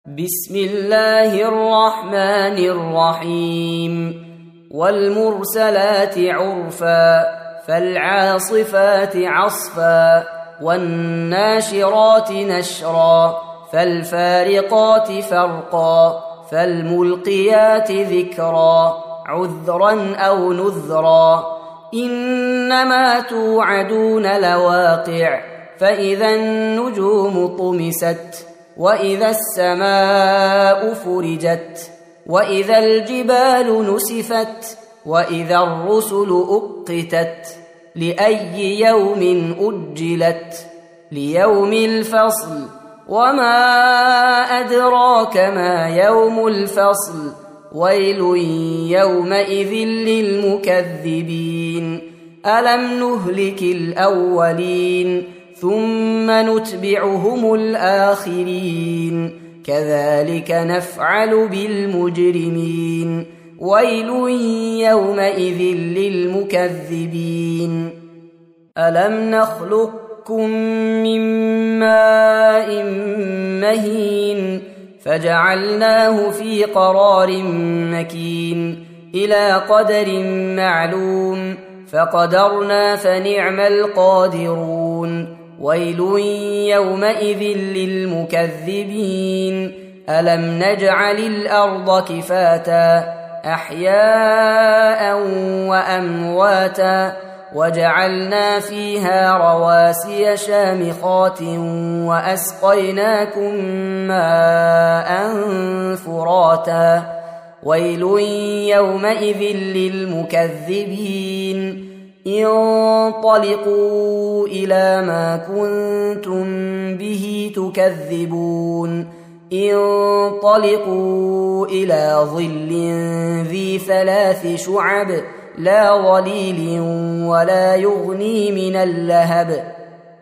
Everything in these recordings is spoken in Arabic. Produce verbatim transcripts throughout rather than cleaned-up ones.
بسم الله الرحمن الرحيم والمرسلات عرفا فالعاصفات عصفا والناشرات نشرا فالفارقات فرقا فالملقيات ذكرا عذرا أو نذرا إنما توعدون لواقع فإذا النجوم طمست وإذا السماء فرجت وإذا الجبال نسفت وإذا الرسل أقتت لأي يوم أجلت ليوم الفصل وما أدراك ما يوم الفصل ويل يومئذ للمكذبين ألم نهلك الأولين ثم نتبعهم الآخرين كذلك نفعل بالمجرمين ويل يومئذ للمكذبين ألم نخلقكم من ماء مهين فجعلناه في قرار مكين إلى قدر معلوم فقدرنا فنعم القادرون ويل يومئذ للمكذبين ألم نجعل الأرض كفاتا أحياء وأمواتا وجعلنا فيها رواسي شامخات وأسقيناكم ماء فراتا ويل يومئذ للمكذبين انطلقوا إلى ما كنتم به تكذبون انطلقوا إلى ظل ذي ثلاث شعب لا ظليل ولا يغني من اللهب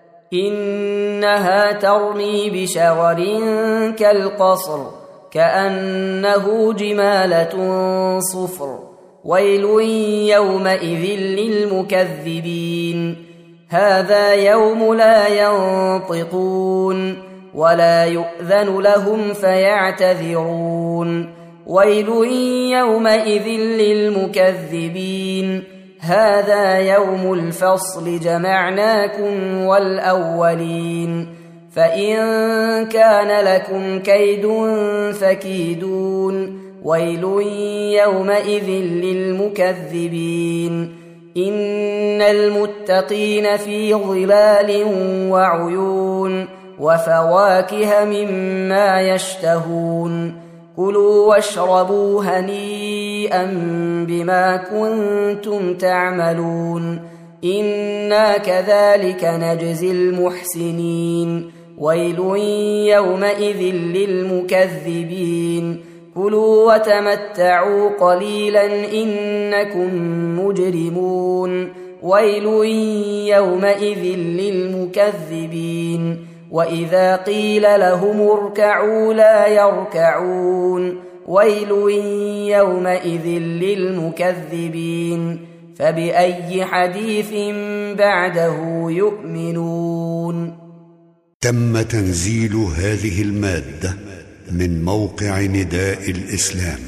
إنها ترمي بشرر كالقصر كأنه جمالة صفر ويل يومئذ للمكذبين هذا يوم لا ينطقون ولا يؤذن لهم فيعتذرون ويل يومئذ للمكذبين هذا يوم الفصل جمعناكم والأولين فإن كان لكم كيد فكيدون ويل يومئذ للمكذبين إن المتقين في ظلال وعيون وفواكه مما يشتهون كلوا واشربوا هنيئا بما كنتم تعملون إنا كذلك نجزي المحسنين ويل يومئذ للمكذبين كلوا وتمتعوا قليلا إنكم مجرمون ويل يومئذ للمكذبين وإذا قيل لهم اركعوا لا يركعون ويل يومئذ للمكذبين فبأي حديث بعده يؤمنون. تم تنزيل هذه المادة من موقع نداء الإسلام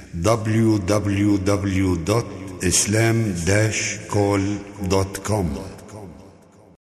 دبليو دبليو دبليو دوت إسلام داش كول دوت كوم.